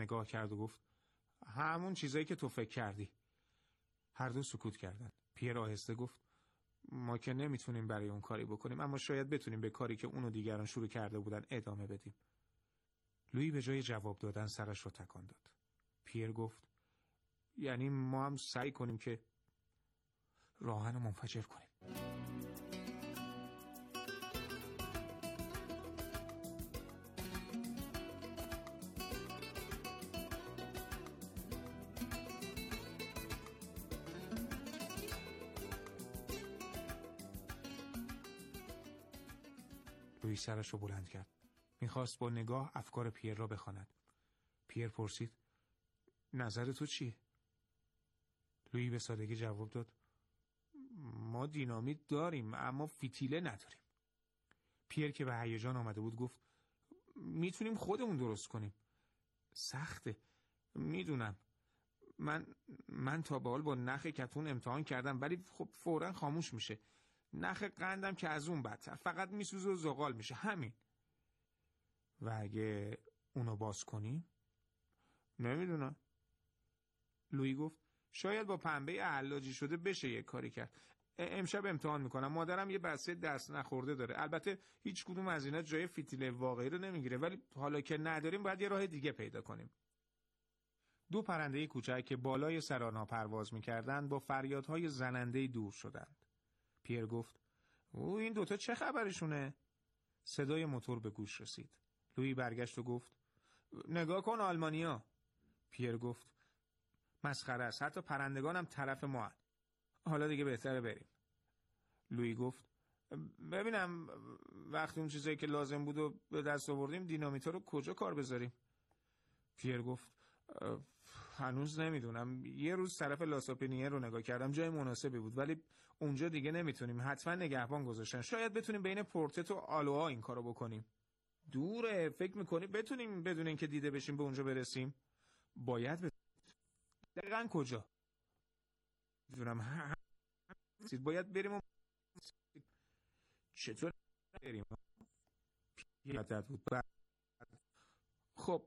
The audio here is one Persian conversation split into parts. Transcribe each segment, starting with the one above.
نگاه کرد و گفت همون چیزایی که تو فکر کردی. هر دو سکوت کردند. پیر آهسته گفت ما که نمیتونیم برای اون کاری بکنیم، اما شاید بتونیم به کاری که اون و دیگران شروع کرده بودن ادامه بدیم. لویی به جای جواب دادن سرش رو تکان داد. پیر گفت یعنی ما هم سعی کنیم که راهن رو منفجر کنیم. لویی سرش رو بلند کرد. میخواست با نگاه افکار پیر را بخواند. پیر پرسید نظر تو چیه؟ لویی به سادگی جواب داد ما دینامیت داریم اما فتیله نداریم. پیر که به هیجان آمده بود گفت میتونیم خودمون درست کنیم. سخته. میدونم. من تا به حال با نخ کتون امتحان کردم ولی خب فوراً خاموش میشه. نخ قندم که از اون بدتر، فقط میسوزه و زغال میشه، همین. و اگه اونو باز کنیم؟ نمیدونم. لویی گفت شاید با پنبه حلاجی شده بشه یه کاری کرد. امشب امتحان میکنم. مادرم یه بسته دست نخورده داره. البته هیچ کدوم از اینا جای فتیله واقعی رو نمیگیره، ولی حالا که نداریم باید یه راه دیگه پیدا کنیم. دو پرنده کوچک که بالای سر آنها پرواز میکردند با فریادهای زننده‌ای دور شدند. پیر گفت این دوتا چه خبرشونه؟ صدای موتور به گوش رسید. لویی برگشت و گفت نگاه کن آلمانیا. پیر گفت مسخره است، حتی پرندگانم طرف ما هست. حالا دیگه بهتره بریم. لویی گفت ببینم وقتی اون چیزایی که لازم بود و به دست آوردیم دینامیتا رو کجا کار بذاریم؟ پیر گفت هنوز نمیدونم. یه روز طرف لاساپینیه رو نگاه کردم، جای مناسبی بود، ولی اونجا دیگه نمیتونیم. حتما نگهبان گذاشتن. شاید بتونیم بین پورتت و آلوها این کارو بکنیم. دوره. فکر میکنی بتونیم بدون اینکه دیده بشیم به اونجا برسیم؟ باید دقیقاً کجا؟ میدونم. باید بریم و چطور بریم؟ پیادت بود. خب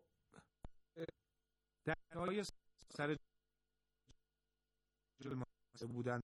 درهای سر جلو بودن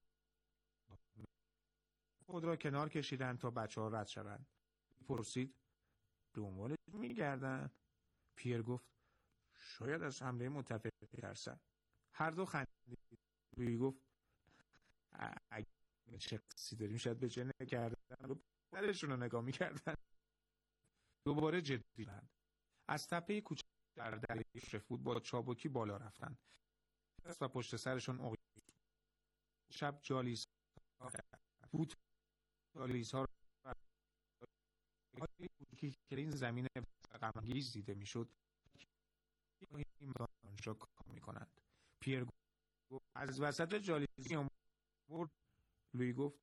خود را کنار کشیدن تا بچه ها رد شوند. پرسید دنبالش میگردن؟ پیر گفت شاید از حمله متفقین ترسن. هر دو خندید. لویی گفت اگه شخصی داریم شاید به جنه کردن و پدرشون رو نگاه میکردن. دوباره جدی بند. از تپه کوچک در اشرف بود با چابکی بالا رفتن و پشت سرشون اقیانوس. شب جالیز بود. جالیز ها که این زمین غم‌انگیز دیده میشد این آنجا کار میکنند. پیر گفت از وسط جالیزی برد. لویی گفت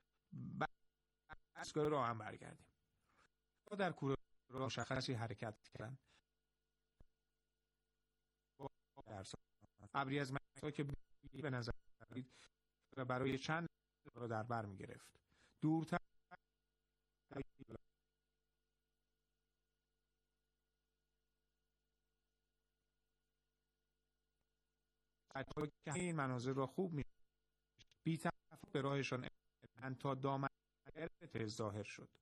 از کار راه هم برگردیم. در کوره راه مشخصی حرکت کردن. ابری از مکتا که به نظر دید برای چند را در بر می گرفت. دورتر بچه‌ها که این مناظر را خوب می بی تفاوت به راهشان تا دامن ظاهر شد.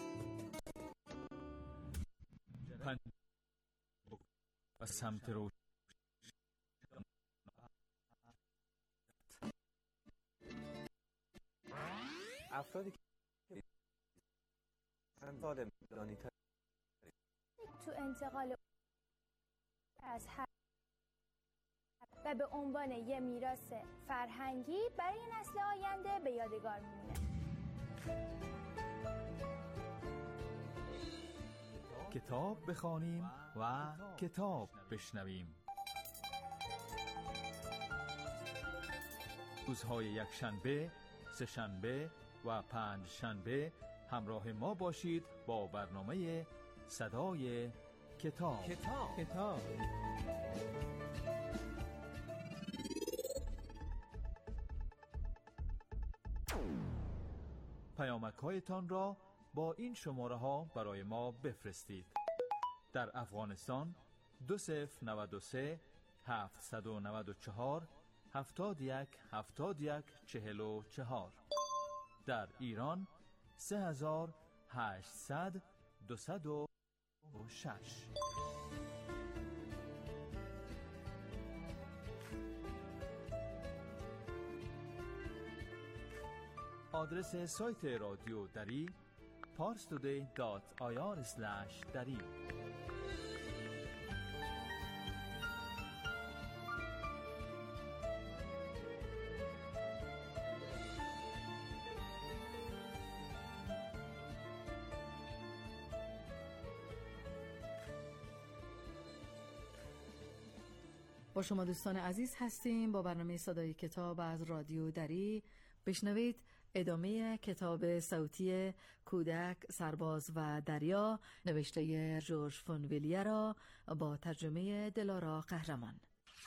و سمت رو افرادی که سال مدانی تو انتقال از و به عنوان یه میراث فرهنگی برای نسل آینده به یادگار میمونه. کتاب بخوانیم و کتاب بشنویم. روزهای یکشنبه، سه‌شنبه و پنجشنبه همراه ما باشید با برنامه صدای کتاب. پیامک‌هایتان را با این شماره ها برای ما بفرستید. در افغانستان 2093 794 71 44. در ایران 3800 206. آدرس سایت رادیو دری parstoday.ir/dari. با شما دوستان عزیز هستیم با برنامه صدای کتاب از رادیو دری. بشنوید ادامه کتاب صوتی کودک، سرباز و دریا نوشته ژورژ فونویلیه را با ترجمه دلارا قهرمان.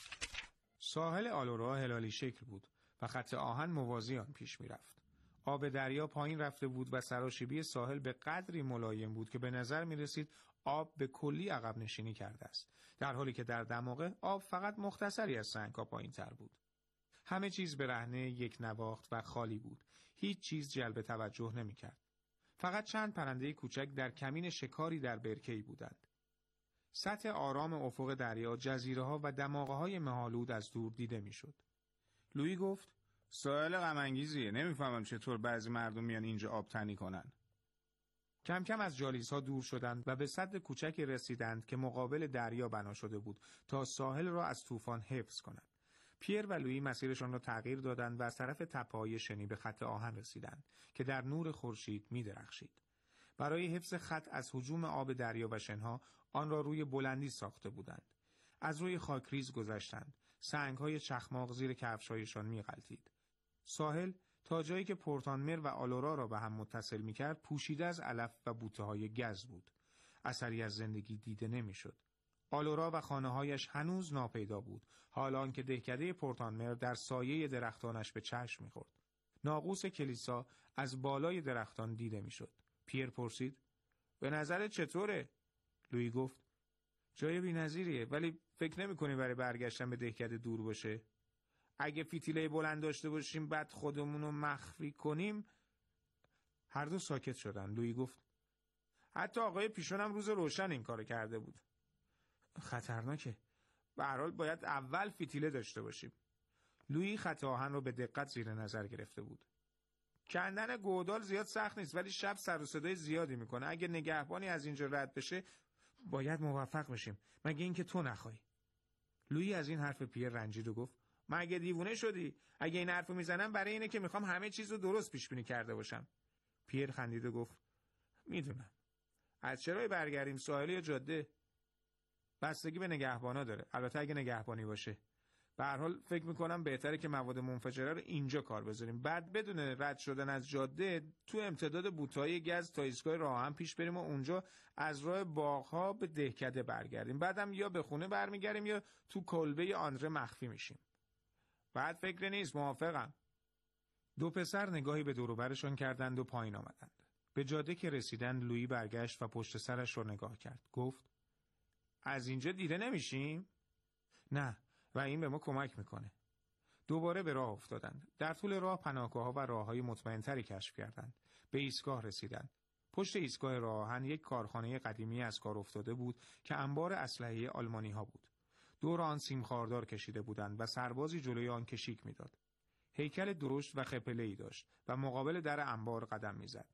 ساحل آلورا هلالی شکل بود و خط آهن موازی آن پیش می رفت. آب دریا پایین رفته بود و سراشیبی ساحل به قدری ملایم بود که به نظر می رسید آب به کلی عقب نشینی کرده است، در حالی که در دماغه آب فقط مختصری از سنگ‌ها پایین تر بود. همه چیز برهنه یک نواخت و خالی بود. هیچ چیز جلب توجه نمی کرد. فقط چند پرنده کوچک در کمین شکاری در برکه‌ای بودند. سطح آرام افق دریا، جزیره‌ها و دماغه‌های مه‌آلود از دور دیده می‌شد. لویی گفت: ساحل غم انگیزیه. نمی‌فهمم چطور بعضی مردم میان اینجا آب تنی کنن. کم کم از جالیس‌ها دور شدند و به سد کوچکی رسیدند که مقابل دریا بنا شده بود تا ساحل را از طوفان حفظ کنند. پیر و لویی مسیرشان را تغییر دادند و از طرف تپه‌های شنی به خط آهن رسیدند که در نور خورشید می‌درخشید. برای حفظ خط از هجوم آب دریا و شنها آن را روی بلندی ساخته بودند. از روی خاکریز گذشتند. سنگ‌های چخماق زیر کفش‌هایشان می‌غلتید. ساحل تا جایی که پورتانمر و آلورا را به هم متصل می‌کرد پوشیده از علف و بوته‌های گز بود. اثری از زندگی دیده نمی‌شد. آلورا و خانه‌هایش هنوز ناپیدا بود، حالان که دهکده پورتانمر در سایه درختانش به چشم می‌خورد. ناقوس کلیسا از بالای درختان دیده می‌شد. پیر پرسید: به نظرت چطوره؟ لویی گفت: جای بی‌نظیریه، ولی فکر نمی‌کنی برای برگشتن به دهکده دور باشه؟ اگه فتیله بلند داشته باشیم بعد خودمون رو مخفی کنیم. هر دو ساکت شدن. لویی گفت: حتی آقای پیشون هم روز روشن این کارو کرده بود. خطرناکه. به هر حال باید اول فتیله داشته باشیم. لویی خط آهن رو به دقت زیر نظر گرفته بود. کندن گودال زیاد سخت نیست، ولی شب سر و صدای زیادی میکنه. اگه نگهبانی از اینجا رد بشه باید موفق بشیم، مگه اینکه تو نخوای. لویی از این حرف پیر رنجید و گفت: مگه دیوونه شدی؟ اگه این حرفو میزنم برای اینه که میخوام همه چیز رو درست پیش بینی کرده باشم. پیر خندید و گفت: میدونم. از چرا برگردیم، ساحل یا جاده؟ بستگی به نگهبانا داره، البته اگه نگهبانی باشه. به هر حال فکر میکنم بهتره که مواد منفجره رو اینجا کار بذاریم، بعد بدون رد شدن از جاده تو امتداد بوته‌های گز تا ایستگاه راه آهن پیش بریم و اونجا از راه باغ‌ها به دهکده برگردیم. بعدم یا به خونه برمیگردیم یا تو کلبه آندره مخفی میشیم. بعد فکر نیست، موافقم. دو پسر نگاهی به دور و برشان کردند و پایین آمدند. به جاده که رسیدند لویی برگشت و پشت سرش رو نگاه کرد. گفت: از اینجا دیده نمیشیم؟ نه، و این به ما کمک میکنه. دوباره به راه افتادند. در طول راه پناهگاه‌ها و راه‌های مطمئن‌تری کشف کردند. به ایستگاه رسیدند. پشت ایستگاه راه آهن یک کارخانه قدیمی از کار افتاده بود که انبار اسلحه آلمانی‌ها بود. دور آن سیم خاردار کشیده بودند و سربازی جلوی آن کشیک میداد. هیکل درشت و خپله‌ای داشت و مقابل در انبار قدم میزد.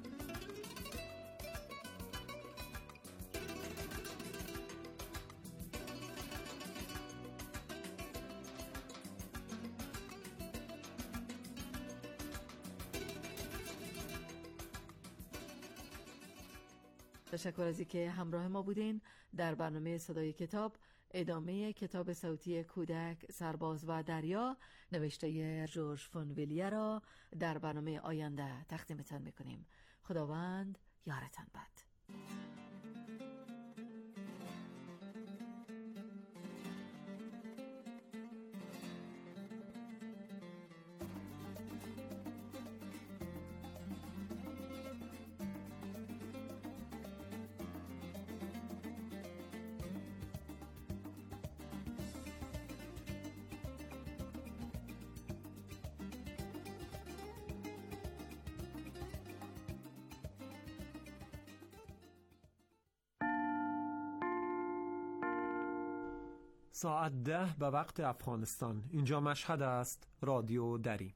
تشکر از اینکه همراه ما بودین در برنامه صدای کتاب. ادامه کتاب صوتی کودک، سرباز و دریا نوشته ژورژ فونویلیه را در برنامه آینده تقدیمتان میکنیم. خداوند یارتان باد. ساعت 10 به وقت افغانستان. اینجا مشهد است. رادیو دری.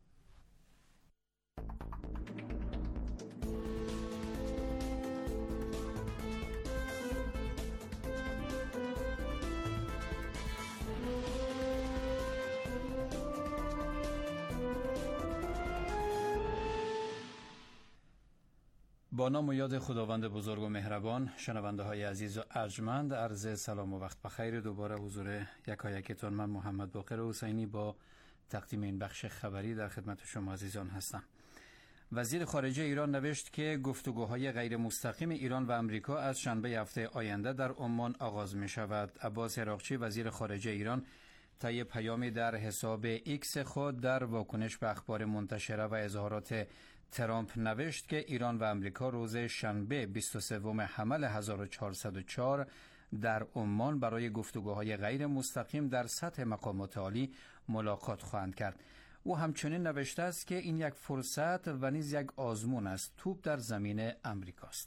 با نام و یاد خداوند بزرگ و مهربان، شنونده های عزیز و ارجمند، عرض سلام و وقت بخیر. دوباره حضور یکایکتان من محمد باقر حسینی با تقدیم این بخش خبری در خدمت شما عزیزان هستم. وزیر خارجه ایران نوشت که گفتگوهای غیر مستقیم ایران و امریکا از شنبه هفته آینده در عمان آغاز می شود. عباس عراقچی وزیر خارجه ایران طی پیامی در حساب ایکس خود در واکنش به اخبار منتشره و اظهارات ترامپ نوشت که ایران و امریکا روز شنبه 23 حمل 1404 در عمان برای گفتگوهای غیر مستقیم در سطح مقامات عالی ملاقات خواهند کرد. او همچنین نوشته است که این یک فرصت و نیز یک آزمون است. توپ در زمین امریکاست.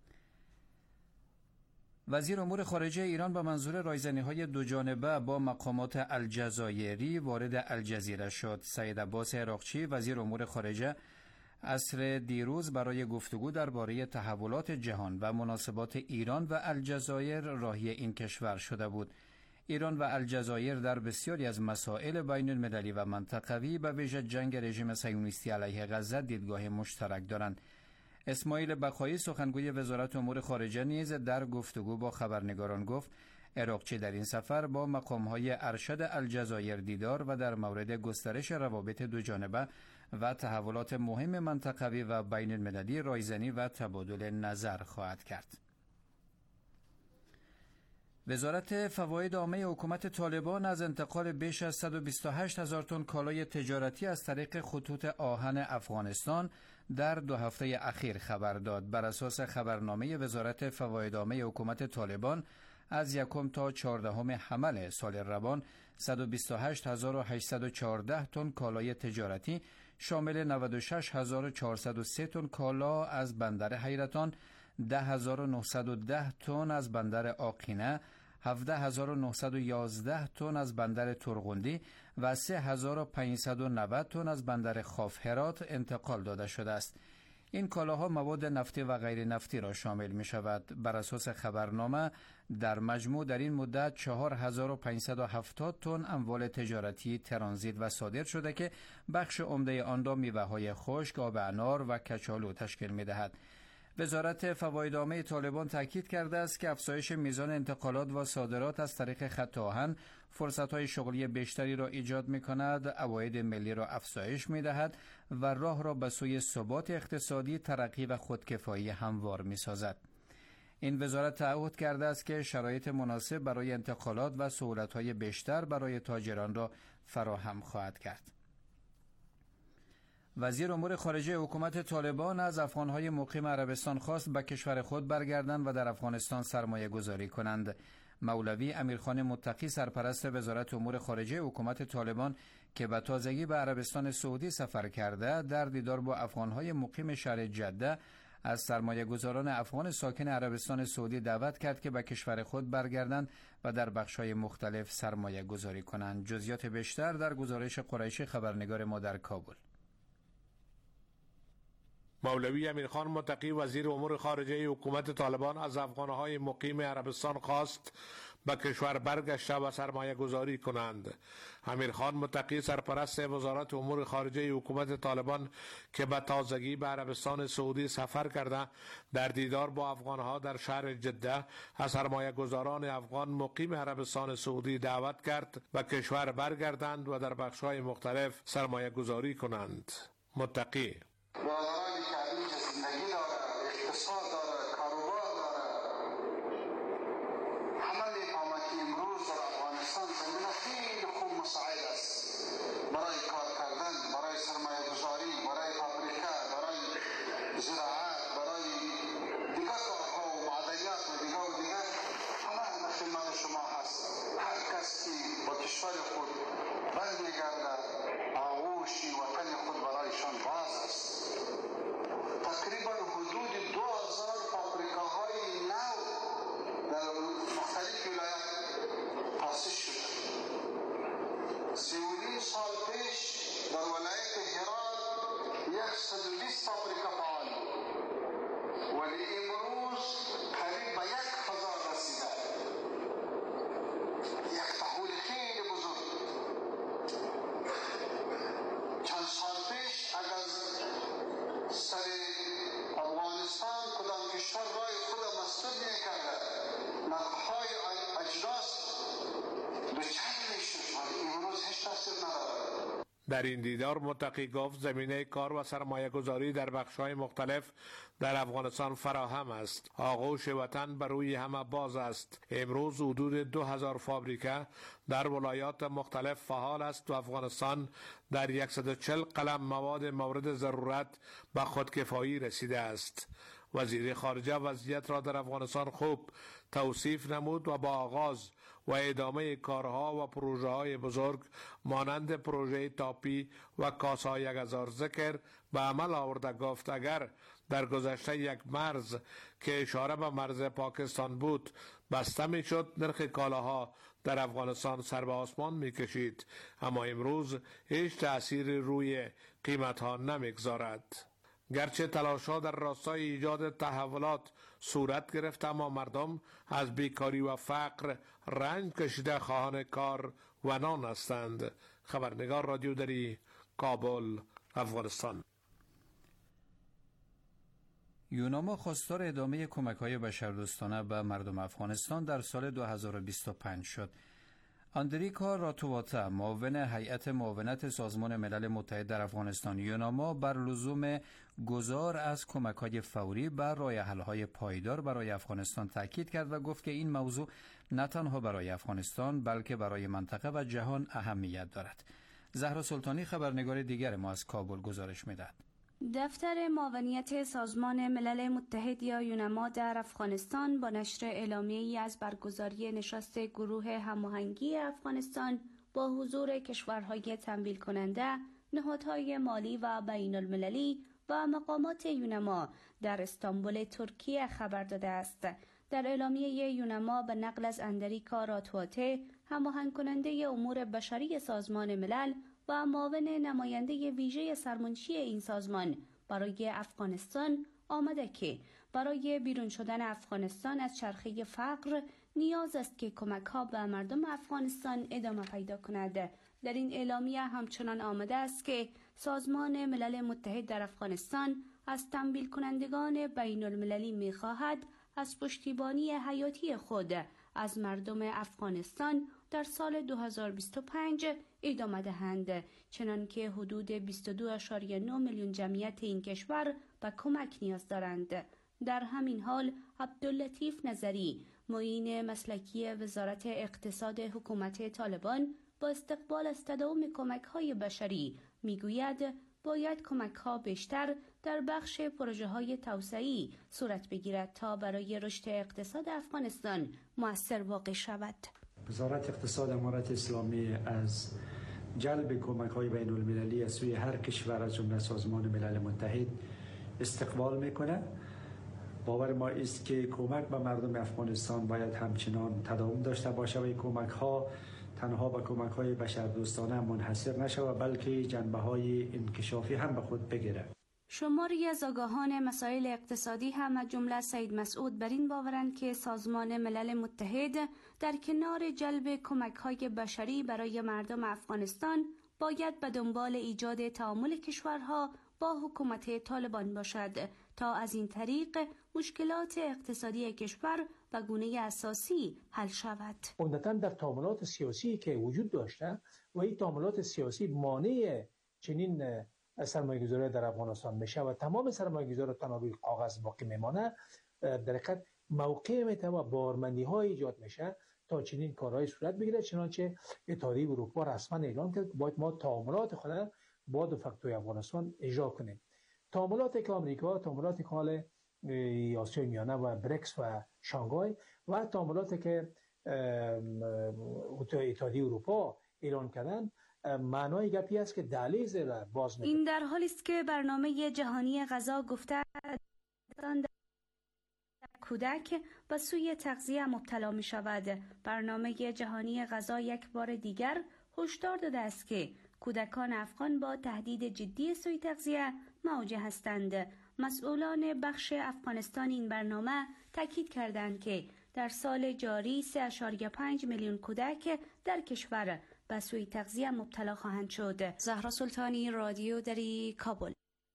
وزیر امور خارجه ایران به منظور رایزنی‌های دوجانبه با مقامات الجزایری وارد الجزیره شد. سید عباس عراقچی وزیر امور خارجه عصر دیروز برای گفتگو درباره تحولات جهان و مناسبات ایران و الجزایر راهی این کشور شده بود. ایران و الجزایر در بسیاری از مسائل بین المللی و منطقوی به ویژه جنگ رژیم صهیونیستی علیه غزه دیدگاه مشترک دارند. اسماعیل بقایی سخنگوی وزارت امور خارجه نیز در گفتگو با خبرنگاران گفت عراقچی در این سفر با مقام‌های ارشد الجزایر دیدار و در مورد گسترش روابط دوجانبه و تحولات مهم منطقوی و بین المللی رایزنی و تبادل نظر خواهد کرد. وزارت فواید عامه حکومت طالبان از انتقال بیش از 128,000 تن کالای تجارتی از طریق خطوط آهن افغانستان در 2 هفته اخیر خبر داد. بر اساس خبرنامه وزارت فواید عامه حکومت طالبان از 1 تا 14 حمل سال روان 128,814 تن کالای تجارتی شامل 96,403 تن کالا از بندر حیرتان، 10,910 تن از بندر آقینه، 17,911 تن از بندر ترغندی و 3,590 تن از بندر خاف هرات انتقال داده شده است. این کالاها مواد نفتی و غیر نفتی را شامل می شود. بر اساس خبرنامه در مجموع در این مدت 4,570 تن اموال تجارتی ترانزیت و صادر شده که بخش عمده آن را میوه‌های خشک، آب انار و کچالو تشکیل می دهد. وزارت فواید عامه طالبان تاکید کرده است که افزایش میزان انتقالات و صادرات از طریق خط آهن فرصت‌های شغلی بیشتری را ایجاد می‌کند، عواید ملی را افزایش می‌دهد و راه را به سوی ثبات اقتصادی، ترقی و خودکفایی هموار می‌سازد. این وزارت تعهد کرده است که شرایط مناسب برای انتقالات و سهولت‌های بیشتر برای تاجران را فراهم خواهد کرد. وزیر امور خارجه حکومت طالبان از افغان‌های مقیم عربستان خواست به کشور خود برگردند و در افغانستان سرمایه گذاری کنند. مولوی امیرخان متقی سرپرست وزارت امور خارجه حکومت طالبان که به تازگی به عربستان سعودی سفر کرده، در دیدار با افغان‌های مقیم شهر جده از سرمایه‌گذاران افغان ساکن عربستان سعودی دعوت کرد که به کشور خود برگردند و در بخش‌های مختلف سرمایه گذاری کنند. جزئیات بیشتر در گزارش قریشی خبرنگار ما در کابل. مولوی امیرخان متقی وزیر امور خارجه حکومت طالبان از افغان‌های مقیم عربستان خواست به کشور برگشته و سرمایه گذاری کنند. امیرخان متقی سرپرست وزارت امور خارجه حکومت طالبان که به تازگی به عربستان سعودی سفر کرده، در دیدار با افغان‌ها در شهر جده از سرمایه گذاران افغان مقیم عربستان سعودی دعوت کرد به کشور برگردند و در بخش‌های مختلف سرمایه گذاری کنند. متقی در این دیدار متقی گفت زمینه کار و سرمایه گذاری در بخش‌های مختلف در افغانستان فراهم است. آغوش وطن بر روی همه باز است. امروز حدود 2000 فابریکه در ولایات مختلف فعال است و افغانستان در 140 قلم مواد مورد ضرورت به خودکفایی رسیده است. وزیر خارجه وضعیت را در افغانستان خوب توصیف نمود و با آغاز و ادامه کارها و پروژه های بزرگ مانند پروژه تاپی و کاسا 1000 ذکر به عمل آورده. گفت اگر در گذشته یک مرز که اشاره به مرز پاکستان بود بسته می شد، نرخ کالاها در افغانستان سر به آسمان می کشید، اما امروز هیچ تأثیری روی قیمت ها نمی گذارد. گرچه تلاش‌ها در راستای ایجاد تحولات صورت گرفت، اما مردم از بیکاری و فقر رنج کشیده خواهان کار و نان هستند. خبرنگار رادیو دری، کابل، افغانستان. یوناما خواستار ادامه کمک‌های بشردوستانه به مردم افغانستان در سال 2025 شد. آندریکا راتوواتا، معاون هیئت معاونت سازمان ملل متحد در افغانستان یوناما، بر لزوم گذار از کمک‌های فوری بر راه‌حل‌های پایدار برای افغانستان تاکید کرد و گفت که این موضوع نه تنها برای افغانستان بلکه برای منطقه و جهان اهمیت دارد. زهرا سلطانی خبرنگار دیگر ما از کابل گزارش می‌دهد. دفتر معاونیت سازمان ملل متحد یا یونما در افغانستان با نشر اعلامیه‌ای از برگزاری نشست گروه هماهنگی افغانستان با حضور کشورهای تمویل کننده، نهادهای مالی و بین المللی و مقامات یونما در استانبول ترکیه خبر داده است. در اعلامیه یونما به نقل از اندریکا راتوواته، هماهنگ کننده امور بشری سازمان ملل و معاون نماینده ویژه سرمنشی این سازمان برای افغانستان آمده که برای بیرون شدن افغانستان از چرخه فقر نیاز است که کمک‌ها به مردم افغانستان ادامه پیدا کند. در این اعلامیه همچنان آمده است که سازمان ملل متحد در افغانستان از تمویل کنندگان بین المللی می‌خواهد از پشتیبانی حیاتی خود از مردم افغانستان در سال 2025 ادامه دهند، چنانکه حدود 22.9 میلیون جمعیت این کشور به کمک نیاز دارند. در همین حال عبداللطیف نظری، معین مسلکی وزارت اقتصاد حکومت طالبان، با استقبال از تداوم کمک‌های بشری میگوید باید کمک‌ها بیشتر در بخش پروژه‌های توسعه‌ای صورت بگیرد تا برای رشد اقتصاد افغانستان مؤثر واقع شود. وزارت اقتصاد امارت اسلامی از جلب کمک‌های بین‌المللی از سوی هر کشور از جمله سازمان ملل متحد استقبال می‌کند. باور ما است که کمک به مردم افغانستان باید همچنان تداوم داشته باشد و این کمک‌ها تنها به کمک‌های بشردوستانه منحصر نشود بلکه جنبه‌های انکشافی هم به خود بگیرد. شماری از آگاهان مسائل اقتصادی هم از جمله سید مسعود بر این باورند که سازمان ملل متحد در کنار جلب کمک‌های بشری برای مردم افغانستان باید به دنبال ایجاد تعامل کشورها با حکومت طالبان باشد تا از این طریق مشکلات اقتصادی کشور به گونه اساسی حل شود. عمدتاً در تعاملات سیاسی که وجود داشته و این تعاملات سیاسی مانع چنین سرمایه‌گذاری در افغانستان میشه و تمام سرمایه‌گذاران تنها روی کاغذ باقی میمانه، در حقیقت موقع میته و بارمندی‌های ایجاد میشه تا چنین کارهای صورت بگیره. چنانچه اتحادیه اروپا رسما اعلام کرد باید ما تعاملات خود با دو فاکتور افغانستان اجرا کنیم. تعاملاتی که آمریکا، تعاملاتی که حال آسیای میانه و بریکس و شانگهای و تعاملاتی که اتحادیه اروپا اعلان کردن، معنای گپی است که دهلیز را باز می‌کنه. این در حالی است که برنامه جهانی غذا گفته کودک به سوی تغذیه مبتلا می شود. برنامه جهانی غذا یک بار دیگر هشدار داده است که کودکان افغان با تهدید جدی سوی تغذیه مواجه هستند. مسئولان بخش افغانستان این برنامه تاکید کردند که در سال جاری 3.5 میلیون کودک در کشور به سوی تغذیه مبتلا خواهند شد. زهرا سلطانی، رادیو دری، کابل.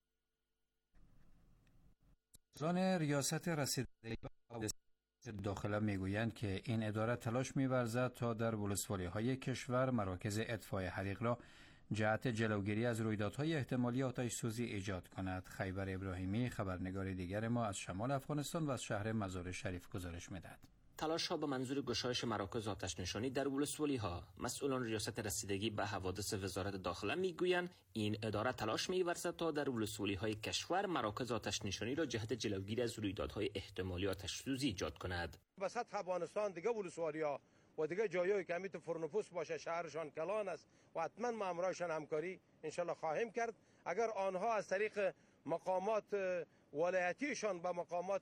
زان ریاست رسیدگی داخله میگویند که این اداره تلاش می‌ورزد تا در ولسوالی‌های کشور مراکز اطفای حریق را جهت جلوگیری از رویدادهای احتمالی آتش سوزی ایجاد کند. خیبر ابراهیمی خبرنگار دیگر ما از شمال افغانستان و از شهر مزار شریف گزارش می‌دهد. تلاش ها به منظور گشایش مراکز آتش نشانی در ولسوالی ها. مسئولان ریاست رسیدگی به حوادث وزارت داخله میگویند این اداره تلاش می‌ورزد تا در ولسوالی های کشور مراکز آتش نشانی را جهت جلوگیری از رویدادهای احتمالی آتش سوزی ایجاد کند. به سطح افغانستان دیگه ولسوالی ها و دیگه جایایی که امیت فرنفوس باشه، شهرشان کلان است و حتما ما امرایشان همکاری انشالله خواهیم کرد. اگر آنها از طریق مقامات ولایتیشان به مقامات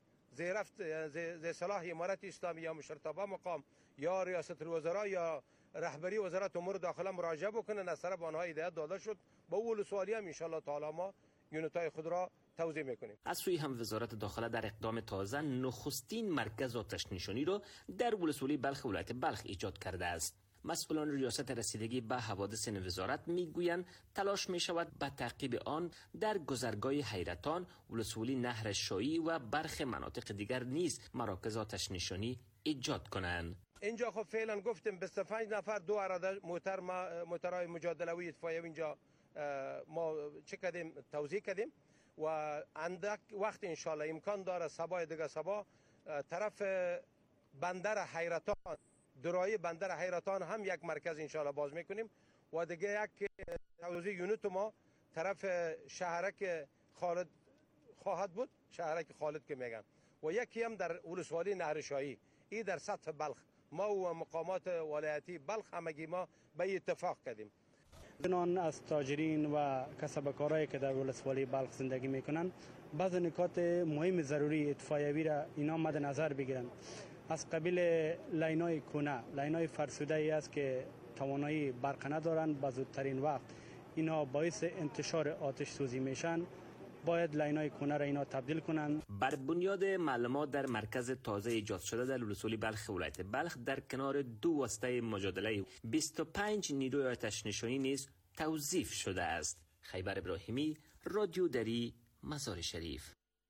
زیر صلاح امارت اسلامی یا مشرتابه مقام یا ریاست الوزراء یا رهبری وزارت امور داخله مراجعه بکنن، از طرف آنها هدایت داده شد. با ولسوالی هم ان شاء الله تعالی ما یونیت‌های خود را توزیع میکنیم. از سوی هم وزارت داخله در اقدام تازه نخستین مرکز آتش نشانی را در ولسوالی بلخ ولایت بلخ ایجاد کرده است. مسئولان ریاست رسیدگی به حوادث وزارت میگویند تلاش می شود به تعقیب آن در گذرگاه حیرتان، ولسوالی نهر شایی و برخی مناطق دیگر نیز مراکز آتش نشانی ایجاد کنند. اینجا خب فعلا گفتیم 25 نفر 2 اراده موترهای مجادلوی اطفائیه اینجا ما چه کردیم توزیع کردیم و اندک وقت ان شاء الله امکان داره صبای دیگه صبا طرف بندر حیرتان درای بندر حیرتان هم یک مرکز ان شاء الله باز میکنیم و دیگه یک توزیع یونیت ما طرف شهرک خالد خواهد بود، شهرک خالد که میگن، و یکی هم در ولسوالی نهرشایی. این در سطح بلخ ما و مقامات ولایتی بلخ همگی ما به اتفاق کردیم. بنان از تاجرین و کسبکارایی که در ولسوالی بلخ زندگی میکنن بعض نکات مهم ضروری اطفائیوی را اینا مد نظر بگیرن. از قبیل لاینای کونه، لاینای فرسوده ای است که توانایی برق ندارن، به زودترین وقت اینا باعث انتشار آتش سوزی میشن. باید لاینای کونه را اینا تبدیل کنن. بر بنیاد معلومات در مرکز تازه ایجاد شده در ولسوالی بلخ ولایت بلخ در کنار 2 واسطه مجادله 25 نیروی آتش نشانی نیز توظیف شده است. خیبر ابراهیمی، رادیو دری، مزار شریف.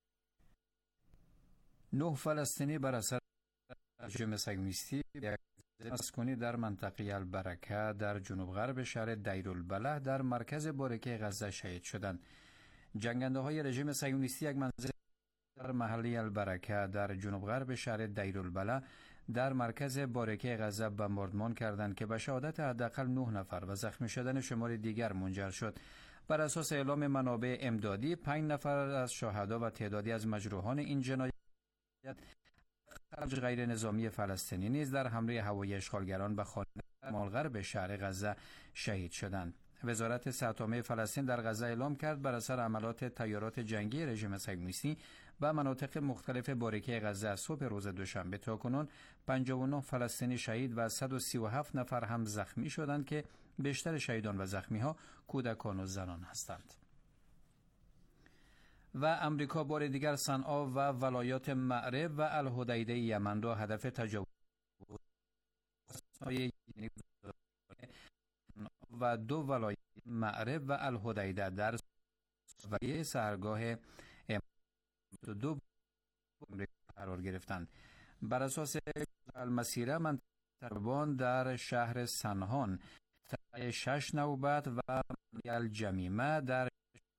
9 فلسطینی بر اثر هجوم صهیونیستی مسکونی در منطقه البرکه در جنوب غرب شهر دیرالبلح در مرکز بارکه غزه شهید شدند. جنگنده های رژیم صهیونیستی یک منزل در محله البرکه در جنوب غرب شهر دیرالبلح در مرکز بارکه غزه بمباردمان کردند که به شهادت حداقل 9 نفر و زخمی شدن شمار دیگر منجر شد. بر اساس اعلام منابع امدادی 5 نفر از شهدا و تعدادی از مجروحان این جنایت خرج غیر نظامی فلسطینی نیز در حمله هوایی اشغالگران به خانه شمال غرب شهر غزه شهید شدند. وزارت صحت عامه فلسطین در غزه اعلام کرد بر اثر عملات تیارات جنگی رژیم صهیونیستی و مناطق مختلف بارکه غزه از صبح روز دوشنبه تاکنون 59 فلسطینی شهید و 137 نفر هم زخمی شدند که بیشتر شهیدان و زخمی ها کودکان و زنان هستند. و امریکا بار دیگر صنعا و ولایات معرب و الحدیده یمن را هدف تجاوز و 2 ولایت معرب و الحدیده در سوریه سرگاه 2 قرار گرفتند. بر اساس المسیره منطقه در شهر سنهان 6 نوبت و الجمیمه در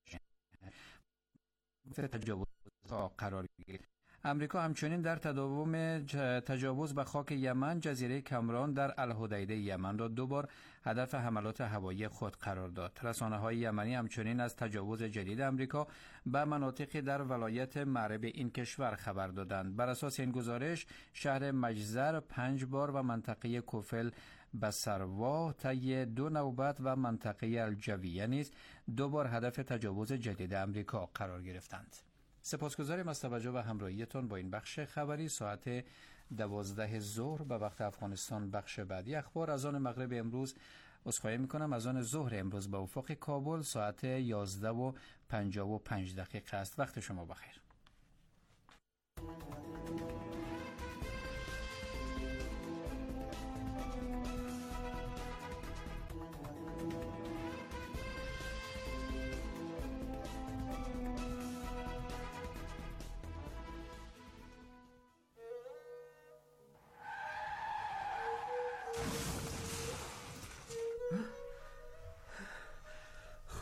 تجاوز قرار گرفت. امریکا همچنین در تداوم تجاوز به خاک یمن جزیره کمران در الحدیده یمن را 2 بار هدف حملات هوایی خود قرار داد. رسانه‌های یمنی همچنین از تجاوز جدید امریکا به مناطقی در ولایت معرب این کشور خبر دادند. بر اساس این گزارش شهر مجزر 5 بار و منطقه کوفل بسروا طی 2 نوبت و منطقه الجویه نیز 2 بار هدف تجاوز جدید امریکا قرار گرفتند. سپاسگزاریم از توجه و همراهیتان با این بخش خبری. ساعت 12 ظهر به وقت افغانستان بخش بعدی اخبار از آن مغرب امروز عذرخواهی میکنم از آن ظهر امروز به افق کابل ساعت 11:55 است. وقت شما بخیر.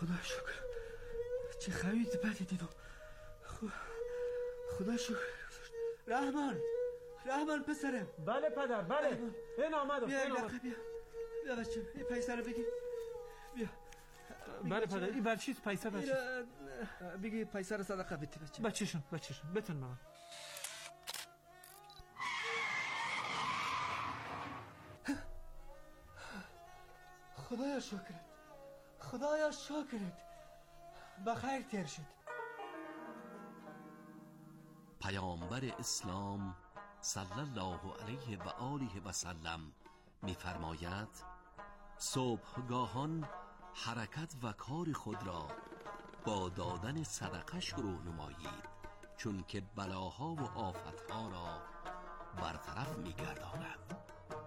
خدا شکر. چه خرید بدی دیدم. خدا شکر. رحمان پسرم. بله پدر بله. این آمدم. بیا بچه این پیسه رو بگی. بیا. بله پدر این بر چیز پیسه بچه. بگی پیسه رو صدقه بدی بچه. بچه‌شون بتون بابا. خدایا شکرت. بخیر تیر شد. پیامبر اسلام صلی الله علیه و آله و سلم می‌فرماید صبحگاهان حرکت و کار خود را با دادن صدقه شروع نمایید، چون که بلاها و آفتها را برطرف می‌گرداند.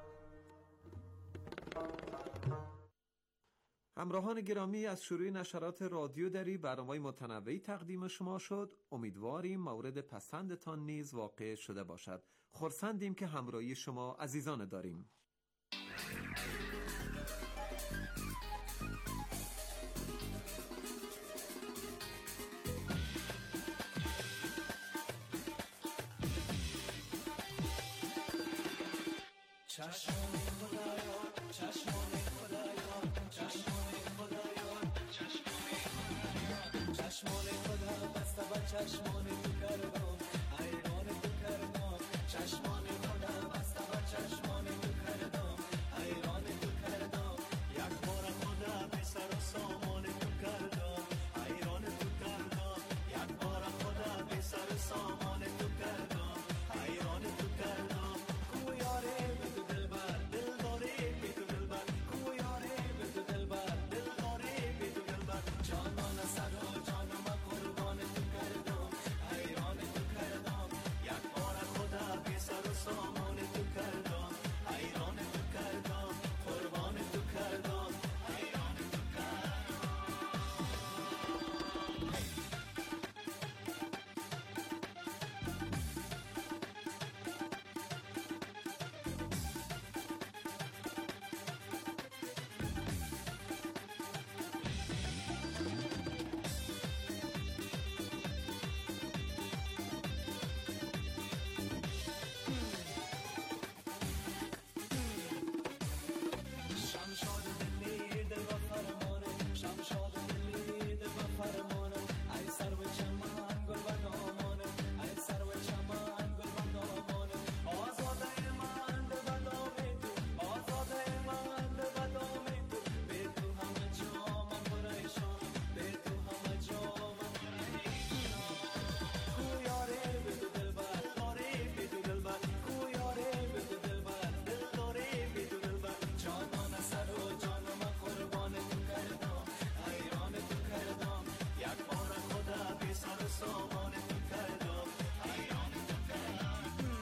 همراهان گرامی، از شروع نشرات رادیو دری برنامه‌های متنوعی تقدیم شما شد. امیدواریم مورد پسندتان نیز واقع شده باشد. خرسندیم که همراهی شما عزیزان داریم. چشمان تو کردم حیران تو کردم چشمان خدا بسته و چشمان تو کردم حیران تو کردم یک بار خدا به سر و سامان تو کردم حیران تو کردم یک بار خدا به سر و سامان تو کردم حیران تو کردم کو یاره به تو دلبر دل داره به تو دلبر کو یاره به تو دلبر دل داره به تو دلبر جانان سر و جانم قربان تو کردم حیران تو کردم یک بار خدا به سر و سامان تو کردم حیران تو کردم قربان تو کردم حیران تو کردم. شمشاد دلی دل و فرمانه شمشاد دلی دل و فرمانه ای سر و چمن گل و دامانه ای سر و چمن گل و دامانه آزاده من دل و دامه تو آزاده من دل و دامه تو به تو همه جا من پریشان به تو همه جا من پریشان کو یاره به تو دلبر داره به تو دلبر کو یاره به تو دلبر دل داره به تو دلبر جانان سر و جانم قربان تو کردم حیران تو کردم یک بار خدا به سر و سامان تو کردم حیران تو کردم.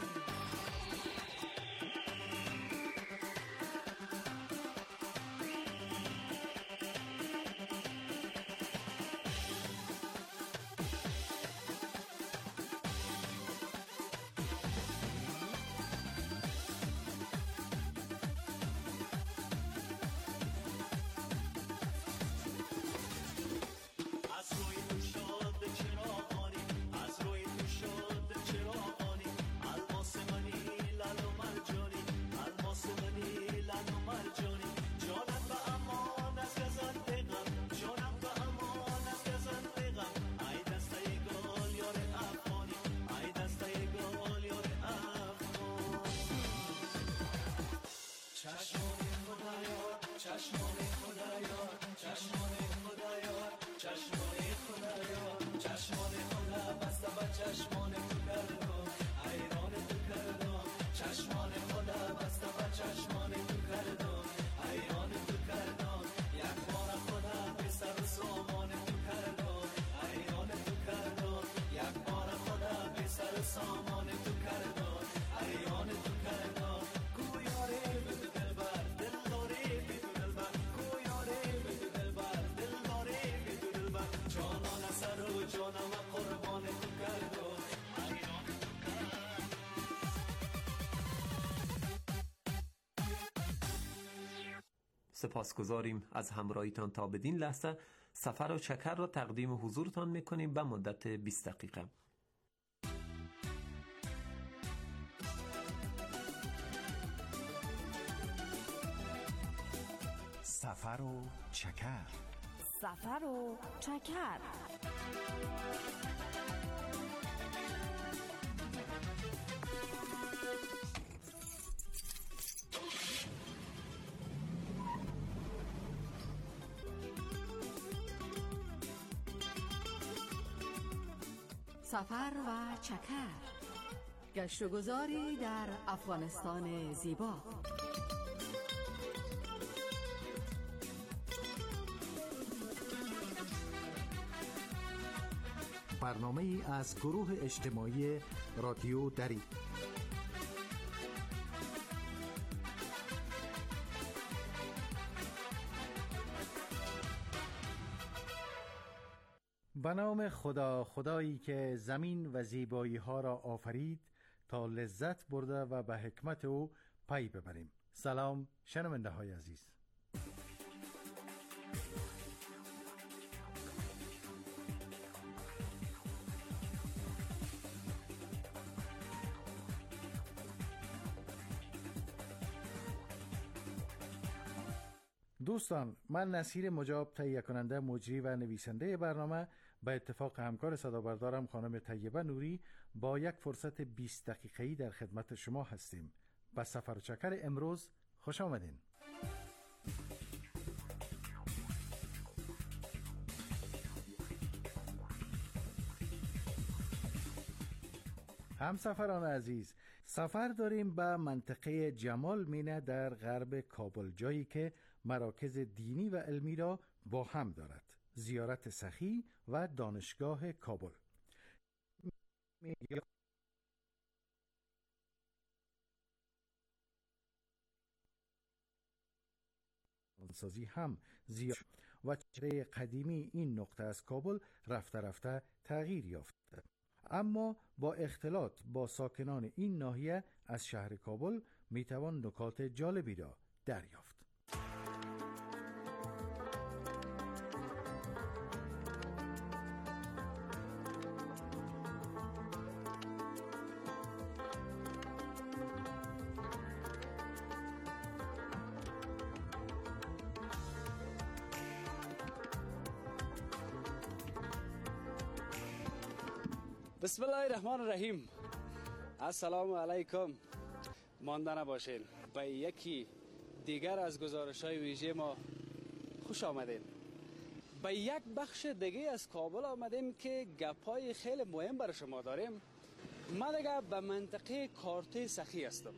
از روی تو شد چراغانی از روی تو شد چراغانی الماس منی لال و مرجانی الماس منی لال و مرجانی جانم به امان از گزنده غم جانم به امان از گزنده غم ای دسته گل یار افغانی ای دسته گل یار افغان. چشمان خدایا چشمان خدایا چشمان خدایا چشمان خدایا چشمان خدا بسته و چشمان تو کردم حیران تو کردم چشمان خدا بسته و چشمان تو کردم حیران تو کردم یک بار خدا به سر و سامان تو کردم حیران تو کردم یک بار خدا به سر و سامان تو کردم حیران تو کردم کو یاره به تو دلبر دل داره به تو دلبر کو یاره به تو دلبر دل داره به تو دلبر جانان سر و جانم قربان تو کردم حیران تو کردم. سپاسگزاریم از همراهیتان تا بدین لحظه. سفر و چکر را تقدیم حضورتان میکنیم به مدت 20 دقیقه. سفر و چکر. سفر و چکر. سفر و چکر، گشت و گذاری در افغانستان زیبا. برنامه ای از گروه اجتماعی رادیو دری. به نام خدا، خدایی که زمین و زیبایی ها را آفرید تا لذت برده و به حکمت او پی ببریم. سلام شنونده های عزیز. دوستان، من نصیر مجاب، تهیه کننده، مجری و نویسنده برنامه، به اتفاق همکار صدابردارم خانم طیبه نوری با یک فرصت 20 دقیقه‌ای در خدمت شما هستیم. به سفر و چکر امروز خوش آمدین. همسفران عزیز، سفر داریم به منطقه جمال مینه در غرب کابل، جایی که مراکز دینی و علمی را با هم دارد. زیارت سخی و دانشگاه کابل. سازی هم زیارت و چهره قدیمی این نقطه از کابل رفته رفته تغییر یافته، اما با اختلاط با ساکنان این ناحیه از شهر کابل میتوان نکات جالبی را دریافت. بسم الله الرحمن الرحیم. السلام علیکم. مانده نباشین، به یکی دیگر از گزارش‌های ویژه ما خوش آمدین. به یک بخش دیگه از کابل آمدیم که گپ‌های خیلی مهم برای شما داریم. من دیگه به منطقه کارت سخی هستم.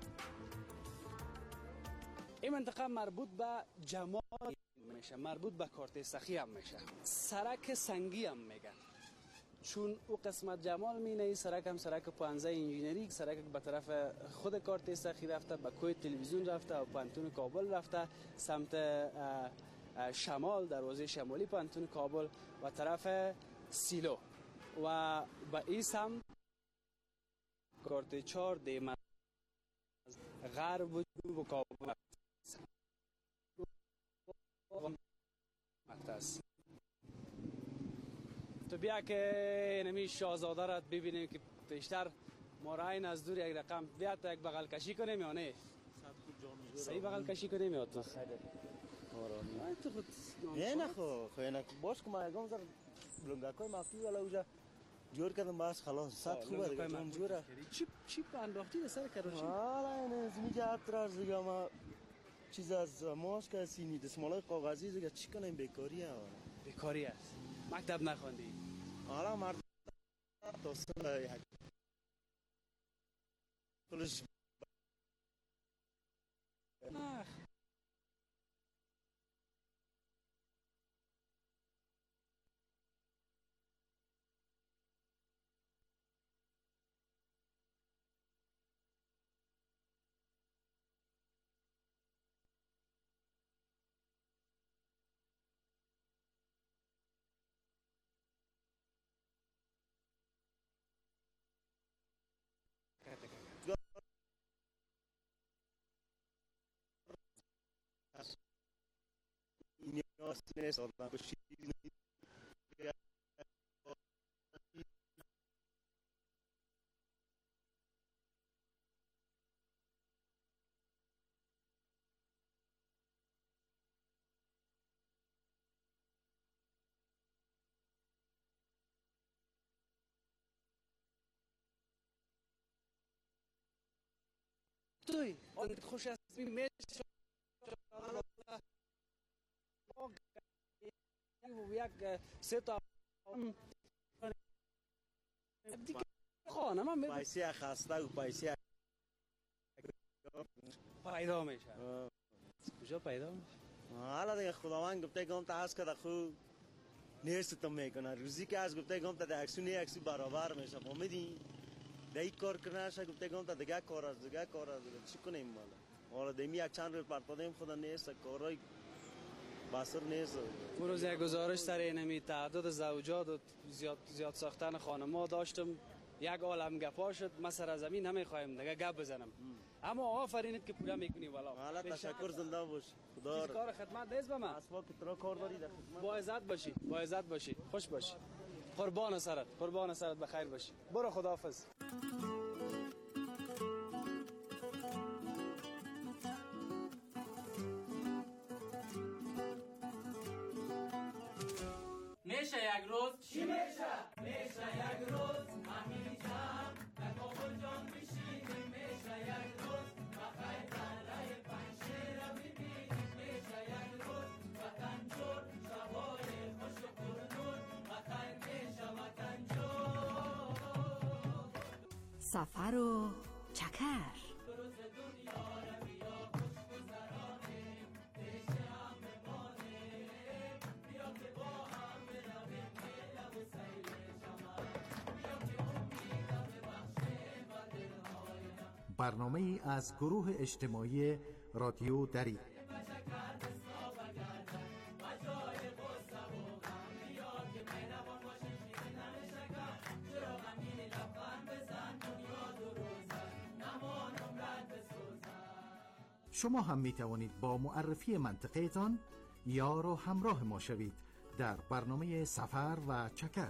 این منطقه مربوط به جمال میشه، مربوط به کارت سخی هم میشه. سرک سنگی هم میگن، چون او قسمت جمال مینه. سرک هم سرک پانزه انجینری، سرک به طرف خود کارت سخی رفته، به کوی تلویزیون رفته و پانتون کابل رفته، سمت شمال دروازه شمالی پانتون کابل و طرف سیلو و به این سمت کارت 4 دیمه غرب و جنوب کابل است. تو بیا که نمی شاهزاده را ببینیم که پیشتر ما را این از دور یک رقم بیا تا یک بغل کشی کنیم یا نه؟ صحیح بغل کشی کنیم یا تو؟ نه خو باش که ما یکم زر بلنگاکای مافتی ولی اوجا جور کردم باز خلاص ساعت خوبه دیگه جون جوره. چی انداختی در سر کروشی؟ حالا این از میگه اتراز دیگه ما چیز از ماسک سینی دستمالای کاغذی دیگه چی کنیم؟ بیکاریه. بیکاری است. مکتب نخوندی؟ حالا مرد توصل یک پولش راست نیست آدم کشی توی آن خوش است میشه یک سه تا خانه من پیسی خسته و پیسی پیدا میشه کجا پیدا میشه حالا دیگه خداوند گفته گم تا هست که خود نیست تو میکنه روزی که از گفته گم تا ده اکسو نه اکسو برابر میشه فهمیدی دیگه کار کننش گفته گم تا دیگه کار از دیگه چی کنیم مالا حالا دیمی یک چند روز پرتادیم خدا نیست کارای بسر نیست اون روز یک گزارش سر اینمی تعداد زوجات و زیاد ساختن خانما داشتم یک عالم گپا شد ما سر زمین نمیخوایم دیگه گپ بزنم اما آفرینت که پورا میکنی والا حالا تشکر زنده باش خدا کار خدمت نیست به من اسباب که تو کار داری در خدمت با عزت باشی خوش باشی قربان سرت بخیر باشی برو خداحافظ میشه یک روز چی میشه یک روز همین جمع در کابل جان بشینیم میشه یک روز بخیر برای پنجشیر را ببینیم میشه یک روز وطن جور شبای خوش و پرنور وطن میشه وطن جور سفر و چکر روز دنیا را بیا خوش گذرانیم دیشه هم بمانیم بیا که با هم برویم میله و سیل شمال بیا که امیدم ببخشیم و دلهایم برنامه ای از گروه اجتماعی رادیو دری شما هم می توانید با معرفی منطقه‌تان یار و همراه ما شوید در برنامه سفر و چکر.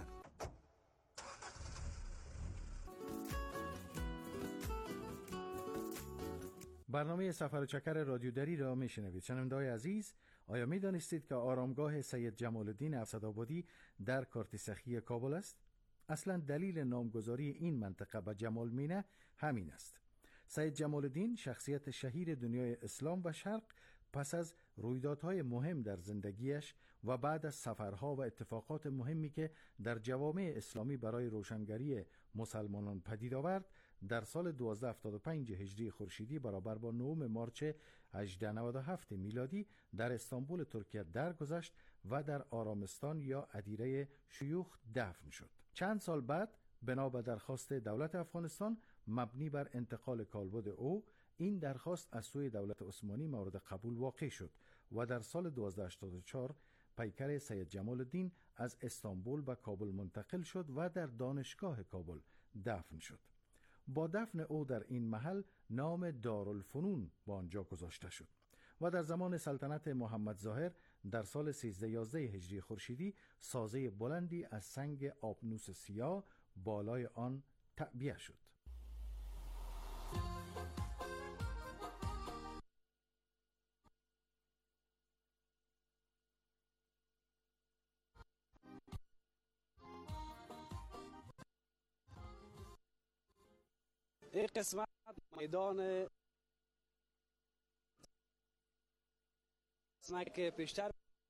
برنامه سفر و چکر رادیو دری را می شنوید. شنونده‌های عزیز، آیا می دانستید که آرامگاه سید جمال الدین اسدآبادی در کارتسخی کابل است؟ اصلا دلیل نامگذاری این منطقه به جمال مینه همین است. سید جمال الدین شخصیت شهیر دنیای اسلام و شرق پس از رویدادهای مهم در زندگیش و بعد از سفرها و اتفاقات مهمی که در جوامع اسلامی برای روشنگری مسلمانان پدید آورد، در سال 1275 هجری خورشیدی برابر با 9 مارچ 1897 میلادی در استانبول ترکیه درگذشت و در آرامستان یا ادیره شیوخ دفن شد. چند سال بعد بنا به درخواست دولت افغانستان مبنی بر انتقال کالبد او، این درخواست از سوی دولت عثمانی مورد قبول واقع شد و در سال 1284 پیکر سید جمال الدین از استانبول به کابل منتقل شد و در دانشگاه کابل دفن شد. با دفن او در این محل نام دارالفنون با آنجا گذاشته شد و در زمان سلطنت محمد ظاهر در سال 1311 هجری خورشیدی سازه بلندی از سنگ آبنوس سیاه بالای آن تعبیه شد. این قسمت میدان که پیشتر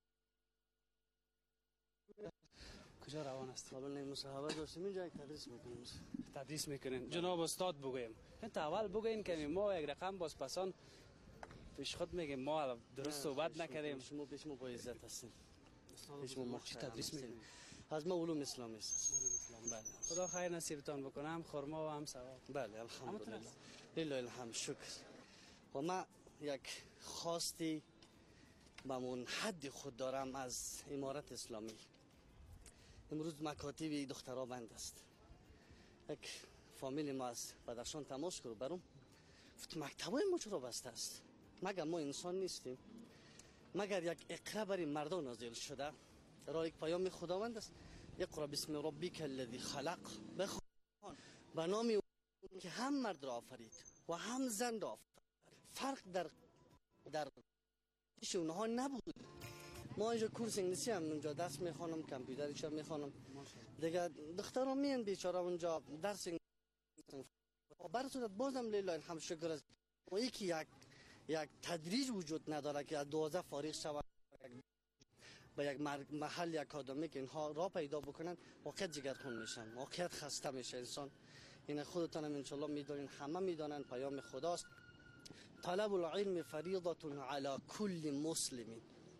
کجا روان است؟ قابل مصاحبه داشتیم اینجا تدریس میکنین. جناب استاد بگویم انت اول بگوین که ما یک رقم باز پسان پیش خود میگیم ما درست صحبت نکردیم. شما پیش ما با عزت هستیم. پیش ما چی تدریس میکنیم؟ از ما علوم اسلامی است. بله. خدا خیر نصیبتان بکنم، خرما و هم ثواب. بله الحمدلله. لله الحمد شکر. و ما یک خواستی به منحد خود دارم از امارت اسلامی. امروز مکاتب دخترها بند است. یک فامیل ما از بدخشان تماس کرد برام. گفت مکتبای ما چرا بسته است؟ مگر ما انسان نیستیم؟ مگر یک اقرا بر مردان نازل شده. را یک پیام خداوند است. اقرا بسم ربک الذی خلق، بخوان به نام او که هم مرد را آفرید و هم زن را آفرید. فرق در اونها نبود. ما اینجا کورس انگلیسی هم اونجا درس میخوانم، کامپیوترش هم میخوانم دیگه. دخترها میان بیچاره اونجا درس برای صورت بازم لیلا هم شکر است. و یکی یک تدریج وجود نداره که از 12 فارغ شود به یک محل اکادمی که اینها را پیدا بکنن، واقعا جگرخون میشن، واقعا خسته میشه انسان. این خودتان هم انشالله میدونین، همه میدونن پیام خداست. طلب العلم فریضة علی کل مسلم.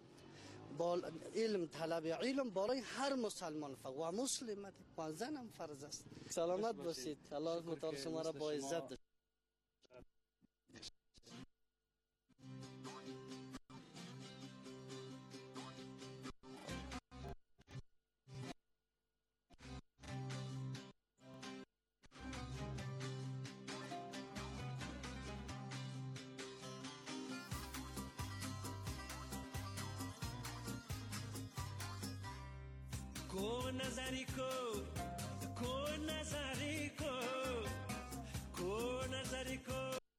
علم، طلب علم برای هر مسلمان و مسلمت و زنم فرض است. سلامت باشید. الله متعال شما را با عزت داشته. کو نظری کو نظری کو نظری کو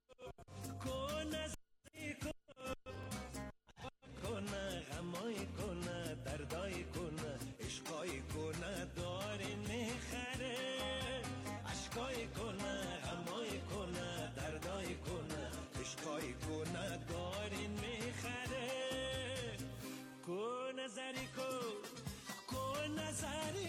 نظری کو کنه غمای کنه دردای کنه عشقای کنه داری میخره عشقای کنه غمای کنه دردای کنه عشقای کنه داری میخره کو نظری کو نظری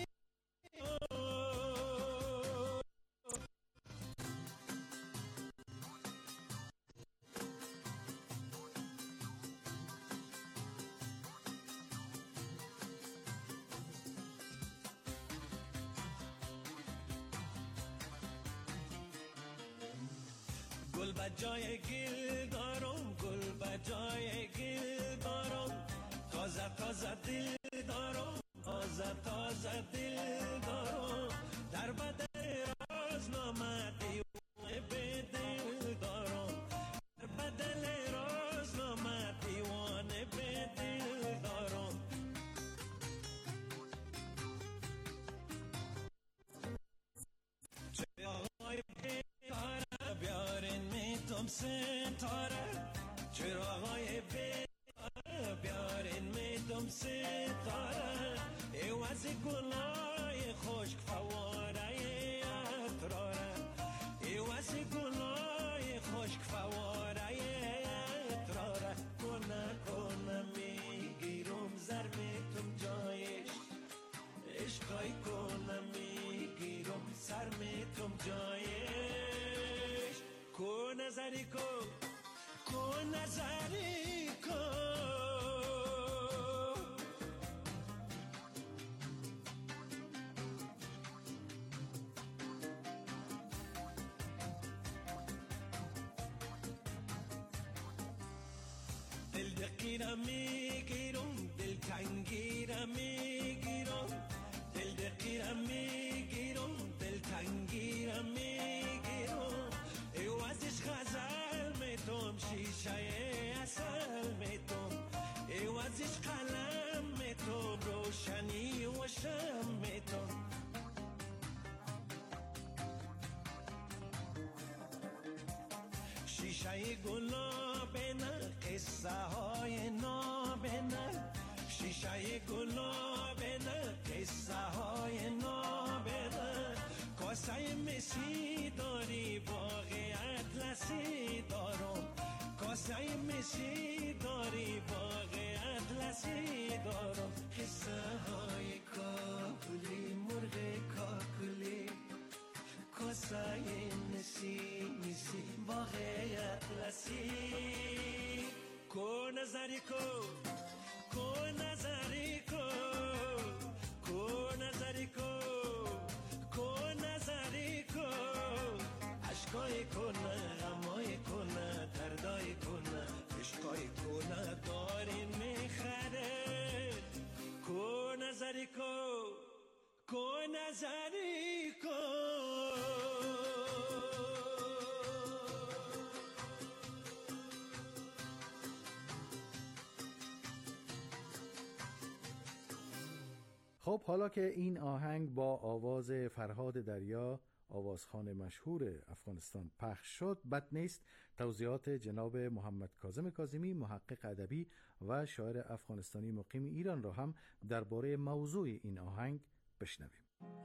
گل بجای گل دارم، گل بجای گل دارم، تازه تازه دل دارم، تازه تازه دل دارم، در بدل رازنامه دیوانه به دل دارم، در بدل رازنامه دیوانه به دل دارم. چراغای بیتاره بیارین میتم ستاره، چراغای بیتاره بیارین میتم ستاره، ایواز گلای خشک فواره اتراره، ایواز گلای خشک فواره اتراره، کنه کنه میگیرم زر میتم جایش، عشقای کنه میگیرم سر میتم جایش، کو نظری کو نظری کو. دل دقیرم میگیرم، دل تنگیرم میگیرم، دل دقیرم میگیرم، دل تنگیرم میگیرم، ایوازش غزل میتم، شیشه اصل میتم، ایوازش قلم میتم، روشنی و شم میتم. شیشه گلاب نه قصه های نابنه، شیشه گلاب نه قصه های نابنه، کاسه مسی داری باغ اطلسی دارم، کاسه مسی داری باغ اطلسی دارم، قصه های کاکلی مرغ کاکلی، کاسه مسی باغ اطلسی، کو نظری کو نظری کو نظری کو نظری کو، عشقای کنه غمای کنه دردای کنه عشقای کنه دارین میخره، کو نظری کو نظری کو. خب حالا که این آهنگ با آواز فرهاد دریا، آوازخوان مشهور افغانستان پخش شد، بد نیست توضیحات جناب محمد کاظم کاظمی، محقق ادبی و شاعر افغانستانی مقیم ایران را هم درباره موضوع این آهنگ بشنویم.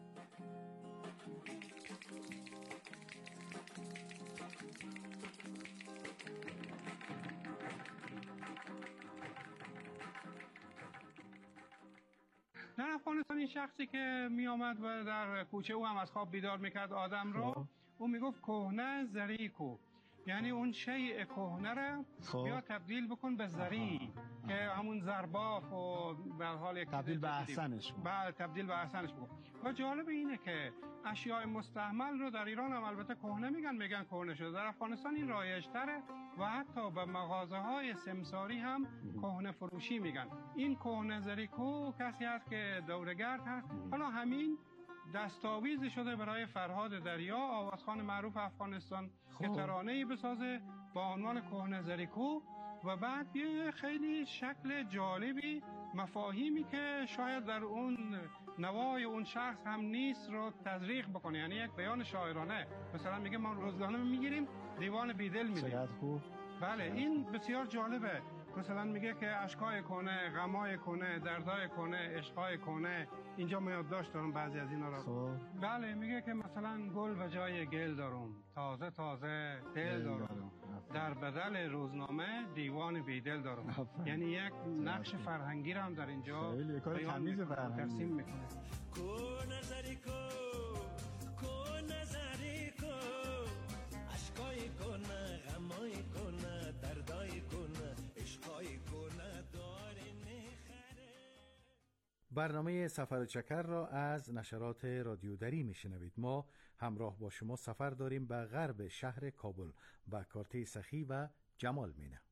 در افغانستان این شخصی که می آمد و در کوچه او هم از خواب بیدار میکرد آدم رو، او میگفت کهنه زریکو، یعنی اون شیء کهنه رو بیا تبدیل بکن به زری که همون زرباف و به حال تبدیل به احسنش بود. بله تبدیل به احسنش بود. و جالب اینه که اشیاء مستعمل رو در ایران هم البته کهنه میگن کهنه شده، در افغانستان این رایج تره و حتی به مغازه های سمساری هم کهنه فروشی میگن. این کهنه زریکو کسی هست که دورگرد هست. حالا همین دستاویزی شده برای فرهاد دریا، آوازخوان معروف افغانستان، که ترانه‌ای بسازه با عنوان کهنه زریکو و بعد یه خیلی شکل جالبی، مفاهیمی که شاید در اون نوای اون شخص هم نیست رو تزریق بکنه، یعنی یک بیان شاعرانه. مثلا میگه ما روزنامه میگیریم دیوان بیدل میدیم. بله این بسیار جالبه. مثلا میگه که اشکای کنه، غمای کنه، دردای کنه، عشقای کنه. اینجا ما یادداشت دارم بعضی از اینا رو. بله میگه که مثلا گل و جای گل دارم، تازه تازه دل دارم، در بدل روزنامه دیوان بیدل دارم. یعنی یک نقش فرهنگی رو هم در اینجا خیلی کار تمیز فرهنگی ترسیم میکنه. برنامه سفر چکر را از نشرات رادیو دری میشنوید. ما همراه با شما سفر داریم به غرب شهر کابل به کارته سخی و جمال مینه.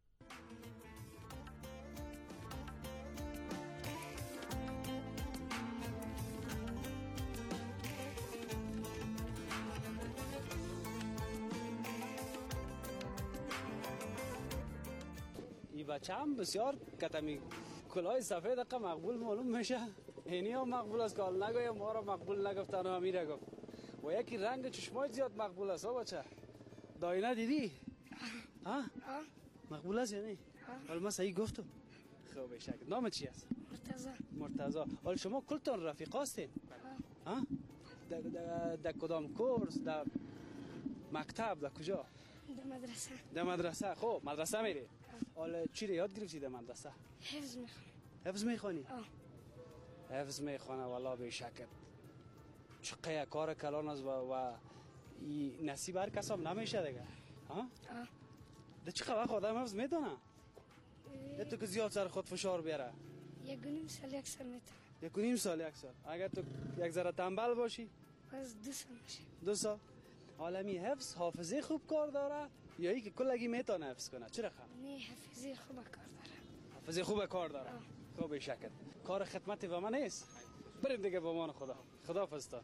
این بچه هم بسیار کتمی کلاه سفید اقا مقبول معلوم میشه. اینی هم مقبول است که حال نگویم ما را مقبول نگفتن و همی را گفت. و یکی رنگ چشمای زیاد مقبول است بچه. داینه دیدی؟ ها؟ مقبول است یعنی؟ حال من صحیح گفتم. خوب شکل. نام چی است؟ مرتضی. حال شما کلتون رفیق هستین؟ ها؟ در کدام کورس؟ در مکتب؟ در کجا؟ در مدرسه. در مدرسه. خب مدرسه میری؟ حالا چی رو یاد گرفتی در مدرسه؟ حفظ میخونی. حفظ میخونی؟ حفظ میخونه والا به شکل. چقدر کار کلان است و نصیب هر کس هم نمیشه دیگه. ها؟ ده چقدر وقت آدم حفظ میدونه؟ تو که زیاد سر خود فشار بیاره؟ 1.5 سال یک سال میتونه. 1.5 سال یک سال. اگر تو یک ذره تنبل باشی؟ پس 2 سال میشه. 2 سال. عالمی حفظ حافظه خوب کار داره یا ای که کلگی میتونه حفظ کنه؟ چرا خب؟ نه حافظه خوب کار داره. حافظه خوب کار داره. خوب به شکل. کار خدمتی و من نیست. بریم دیگه با امان خدا. خداحافظ تا.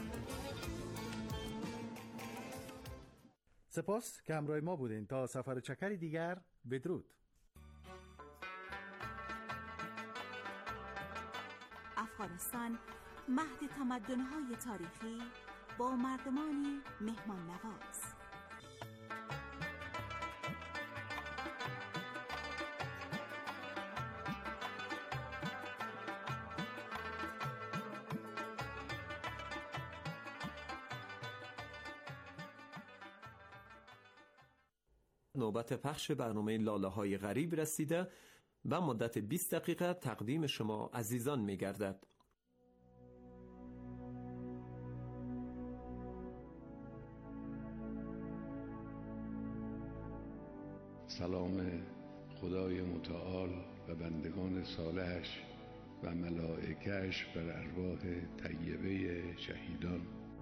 سپاس که همراه ما بودین. تا سفر چکری دیگر بدرود. افغانستان مهد تمدن‌های تاریخی با مردمانی مهمان نواز. نوبت پخش برنامه لاله های غریب رسیده و مدت 20 دقیقه تقدیم شما عزیزان می گردد. سلام خدای متعال و بندگان صالحش و ملائکه‌اش بر ارواح طیبه شهیدان.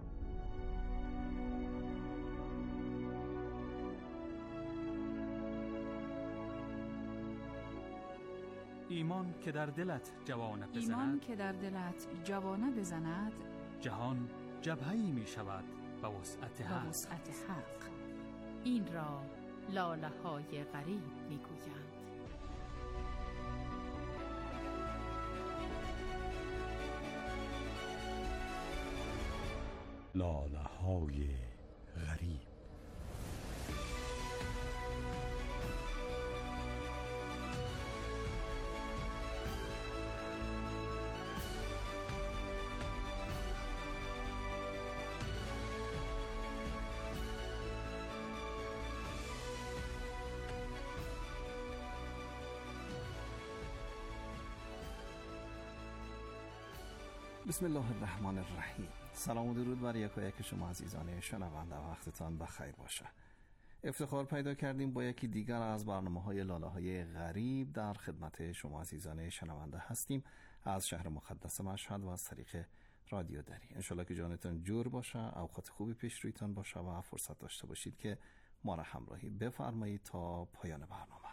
ایمان که در دلت جوانه بزند، ایمان که در دلت جوانه بزند، جهان جبهه‌ای می شود به وسعت حق. این را لاله های غریب می گویند. لاله‌های غریب. بسم الله الرحمن الرحیم. سلام و درود بر یکایک شما عزیزان شنونده، وقتتان بخیر باشه. افتخار پیدا کردیم با یکی دیگر از برنامه‌های لاله‌های غریب در خدمت شما عزیزان شنونده هستیم از شهر مقدس مشهد و از طریق رادیو دری. انشالله که جانتان جور باشه، اوقات خوبی پیش رویتان باشه و فرصت داشته باشید که ما را همراهی بفرمایید تا پایان برنامه.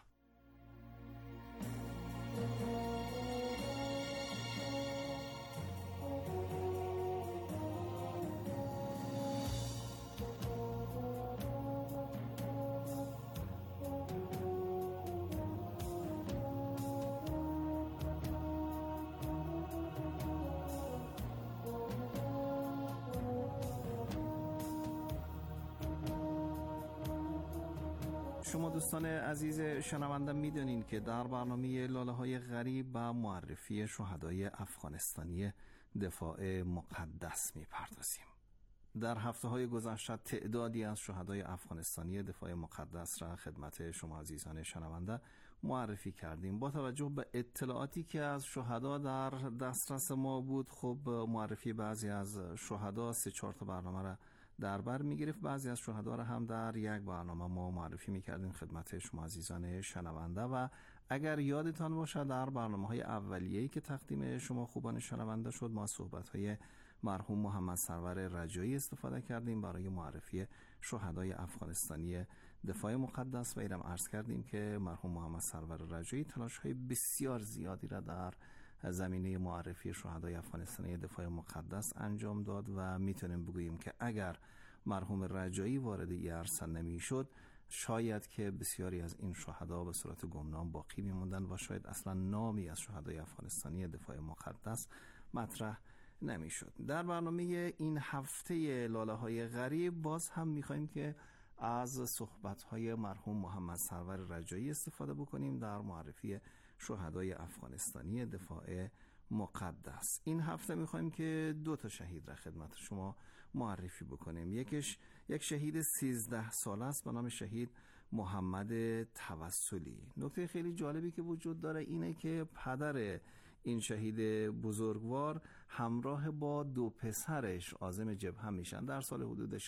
شما دوستان عزیز شنونده میدونین که در برنامه لاله‌های غریب به معرفی شهدای افغانستانی دفاع مقدس میپردازیم. در هفته‌های گذشته تعدادی از شهدای افغانستانی دفاع مقدس را خدمت شما عزیزان شنونده معرفی کردیم. با توجه به اطلاعاتی که از شهدا در دسترس ما بود، خب معرفی بعضی از شهدا 3-4 تا برنامه را در بر میگرفت. بعضی از شهدا را هم در یک برنامه ما معرفی میکردیم خدمت شما عزیزان شنونده و اگر یادتان باشه در برنامه‌های اولیه‌ای که تقدیم شما خوبان شنونده شد، ما صحبت‌های مرحوم محمد سرور رجایی استفاده کردیم برای معرفی شهدای افغانستانی دفاع مقدس و ایرم عرض کردیم که مرحوم محمد سرور رجایی تلاش‌های بسیار زیادی را در زمینه معرفی شهدای افغانستانی دفاع مقدس انجام داد و میتونیم بگوییم که اگر مرحوم رجایی وارد این عرصه نمیشد، شاید که بسیاری از این شهدا به صورت گمنام باقی میموندن و شاید اصلا نامی از شهدای افغانستانی دفاع مقدس مطرح نمیشد. در برنامه این هفته لاله‌های غریب باز هم میخوایم که از صحبت‌های مرحوم محمد سرور رجایی استفاده بکنیم در معرفی شهدای افغانستانی دفاع مقدس. این هفته میخوایم که 2 تا شهید را خدمت شما معرفی بکنیم. یک شهید 13 ساله است به نام شهید محمد توسلی. نکته خیلی جالبی که وجود داره اینه که پدر این شهید بزرگوار همراه با 2 پسرش عازم جبهه میشن در سال حدود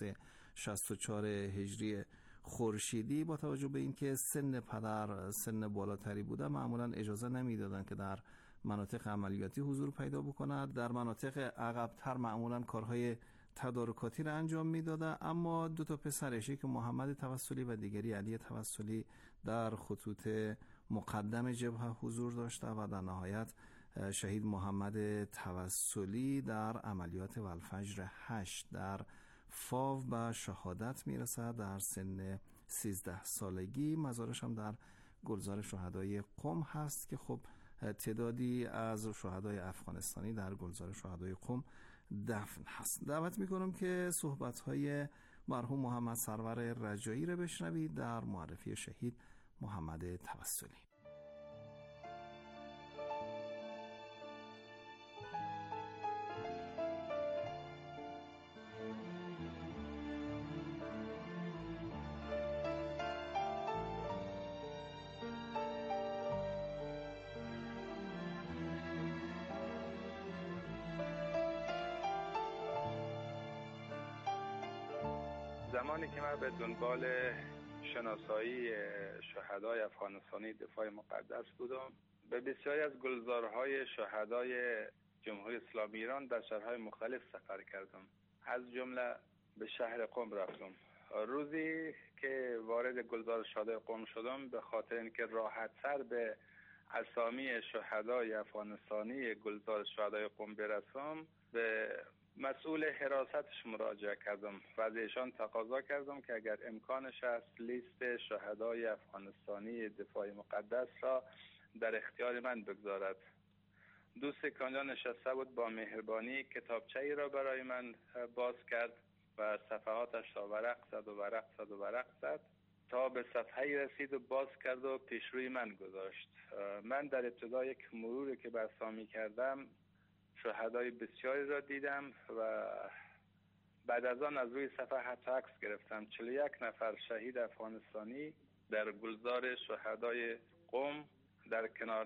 63-64 هجری خورشیدی. با توجه به اینکه سن پدر سن بالاتری بوده، معمولا اجازه نمیدادن که در مناطق عملیاتی حضور پیدا بکند. در مناطق عقب‌تر معمولا کارهای تدارکاتی را انجام میداده. اما 2 تا پسرش که محمد توسلی و دیگری علی توسلی در خطوط مقدم جبهه حضور داشته و در نهایت شهید محمد توسلی در عملیات والفجر 8 در فاو به شهادت میرسد در سن 13 سالگی. مزارش هم در گلزار شهدای قم هست که خب تعدادی از شهدای افغانستانی در گلزار شهدای قم دفن هست. دعوت میکنم که صحبت‌های مرحوم محمد سرور رجایی را بشنوید در معرفی شهید محمد توسلی. زمانی که من به دنبال شناسایی شهدای افغانستانی دفاع مقدس بودم، به بسیاری از گلزارهای شهدای جمهوری اسلامی ایران در شهرهای مختلف سفر کردم. از جمله به شهر قم رفتم. روزی که وارد گلزار شهدای قم شدم، به خاطر اینکه راحت‌تر به اسامی شهدای افغانستانی گلزار شهدای قم برسم، به مسئول حراستش مراجعه کردم و از ایشان تقاضا کردم که اگر امکانش است لیست شهدای افغانستانی دفاع مقدس را در اختیار من بگذارد. دوستی که آنجا نشسته بود با مهربانی کتابچه ای را برای من باز کرد و صفحاتش را ورق زد تا به صفحه‌ای رسید و باز کرد و پیش روی من گذاشت. من در ابتدا یک مروری که برسامی کردم شهدای بسیاری را دیدم و بعد از آن از روی صفحه حتی عکس گرفتم. 41 نفر شهید افغانستانی در گلزار شهدای قم در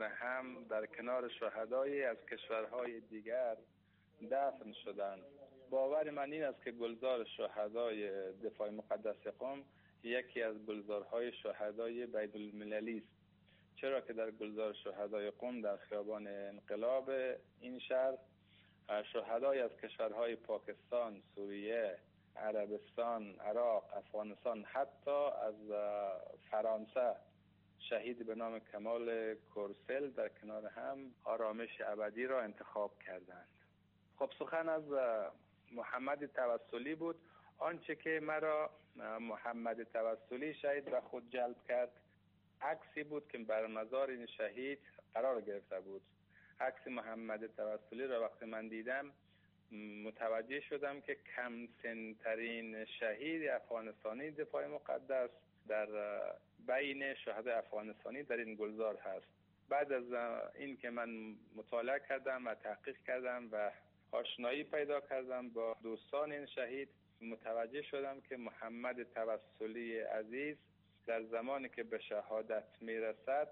کنار شهدای از کشورهای دیگر دفن شدند. باور من این است که گلزار شهدای دفاع مقدس قم یکی از گلزارهای شهدای بین المللی است، چرا که در گلزار شهدای قم در خیابان انقلاب این شهر شهدای از کشورهای پاکستان، سوریه، عربستان، عراق، افغانستان، حتی از فرانسه شهید به نام کمال کورسل در کنار هم آرامش ابدی را انتخاب کردند. خب سخن از محمد توسلی بود. آنچه که مرا محمد توسلی شهید به خود جلب کرد عکسی بود که بر مزار این شهید قرار گرفته بود. عکس محمد توسلی را وقتی من دیدم متوجه شدم که کم سن‌ترین شهید افغانستانی دفاع مقدس در بین شهدای افغانستانی در این گلزار هست. بعد از این که من مطالعه کردم و تحقیق کردم و آشنایی پیدا کردم با دوستان این شهید، متوجه شدم که محمد توسلی عزیز در زمانی که به شهادت میرسد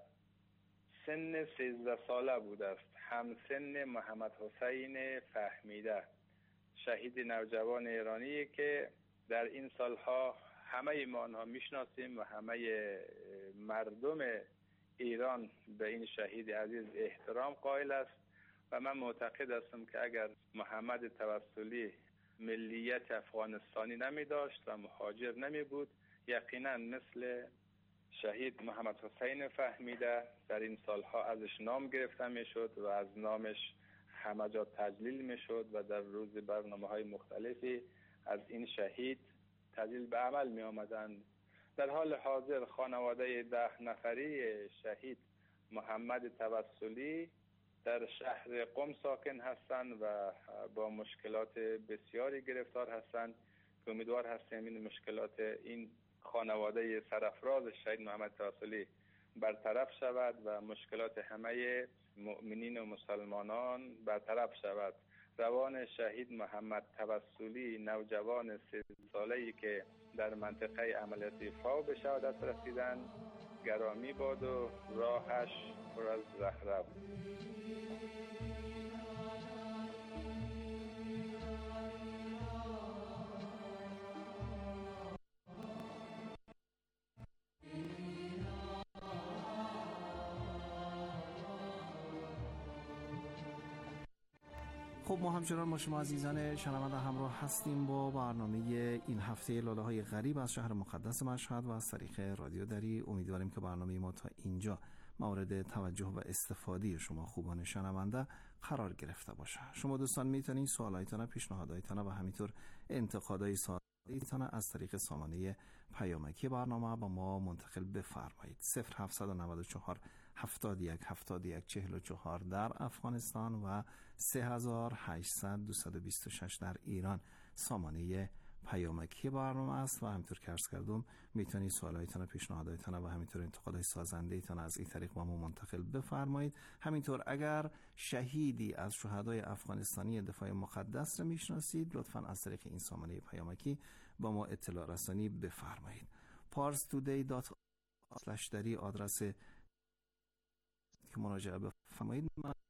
سن 13 ساله بوده است، همسن محمد حسین فهمیده، شهید نوجوان ایرانی که در این سالها همه ما آنها میشناسیم و همه مردم ایران به این شهید عزیز احترام قائل است و من معتقد هستم که اگر محمد توسلی ملیت افغانستانی نمی داشت و مهاجر نمی بود، یقینا مثل شهید محمد حسین فهمیده در این سالها ازش نام گرفته می شد و از نامش همه جا تجلیل می شد و در روز برنامه‌های مختلفی از این شهید تجلیل به عمل می آمدند. در حال حاضر خانواده 10 نفری شهید محمد توسلی در شهر قم ساکن هستند و با مشکلات بسیاری گرفتار هستند که امیدوار هستیم این مشکلات این خانواده سرافراز شهید محمد توسلی برطرف شود و مشکلات همه مؤمنین و مسلمانان برطرف شود. روان شهید محمد توسلی نوجوان 13 ساله‌ای که در منطقه عملیاتی فاو به شهادت رسیدند گرامی باد و راهش پر از زهره بود. خب ما همچنان با شما عزیزان شنونده همراه هستیم با برنامه این هفته لاله های غریب از شهر مقدس مشهد و از طریق رادیو دری. امیدواریم که برنامه ما تا اینجا مورد توجه و استفاده شما خوبان شنونده قرار گرفته باشه. شما دوستان میتونید سوالایتان، پیشنهادایتان و همینطور انتقادهای سوالایتان از طریق سامانه پیامکی برنامه با ما منتقل بفرمایید. 0794 71 71 44 در افغانستان و 3800 226 در ایران سامانه پیامکی برنامه است و همینطور که عرض کردم میتونید سوالایتان و پیشنهادایتان و همینطور انتقادهای سازنده ایتان از این طریق با ما منتقل بفرمایید. همینطور اگر شهیدی از شهدای افغانستانی دفاع مقدس را میشناسید لطفاً از طریق این سامانه پیامکی با ما اطلاع رسانی بفرمایید. parstoday.com/dari آدرس که مراجعه بفرمایید. من